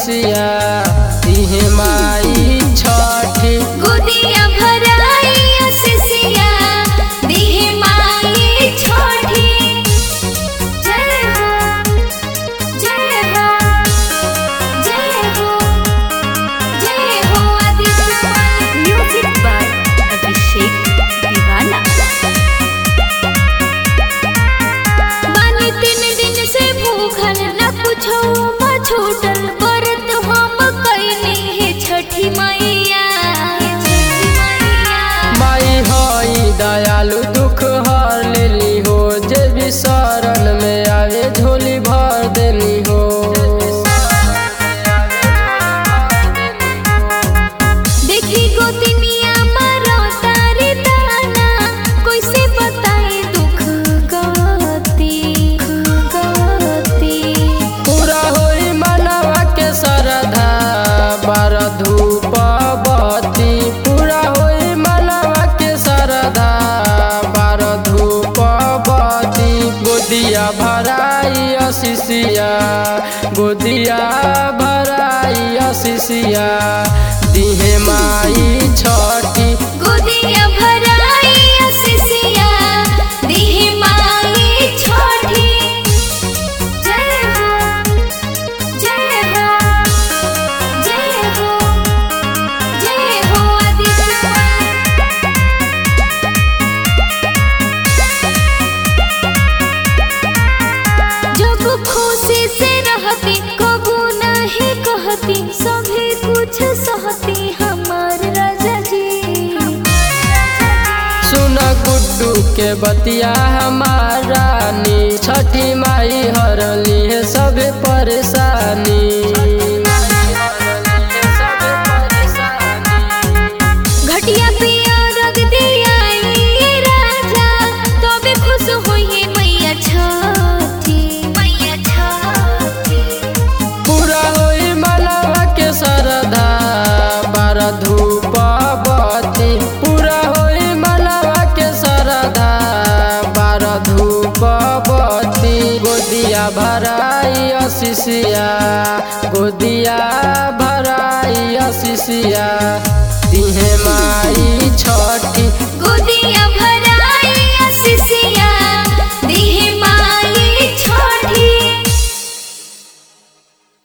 शिशिया दिहे माई छठी गोदिया भराई शिशिया दिहे माई छठी। जय हो जय हो जय हो जय हो आदित्य म्यूजिक बाय अभिषेक दीवाना। मानी 3 दिन से भूखल न कुछो छूटल व्रत हम कैनी है छठी मैया। माई हई दयालु दुख हर लेली हो जे भी शरण में आवे झोली भर देली हो। देखी गोतिनिया मारो तारी दाना कैसे बताए दुख गति पूरा होई मनवा के श्रद्धा बार धूप बत्ती पूरा होई मनवा के श्रद्धा बार धूप बत्ती गोदिया भराई शिशिया गोदिया भराई शिशिया दिहे माई छठी गोदिया भराई शिशिया दिहे माई छठी। जय हो जय हो जय हो जय हो आदित्य। जब खुशी से रहती कबू नहीं कहती सभी कुछ सहती हमार राजा जी। सुन गुड्डू के बतिया हमार रानी छठी माई हरली है सब परेशानी। घटिया पिया रग दिया राजा तबे खुश होइए मैया छठी मैया छठी। पूरा होई मनवा के श्रद्धा बार धूप बत्ती पूरा होई मनवा के श्रद्धा बार धूप बत्ती गोदिया भराई शिशिया गोदिया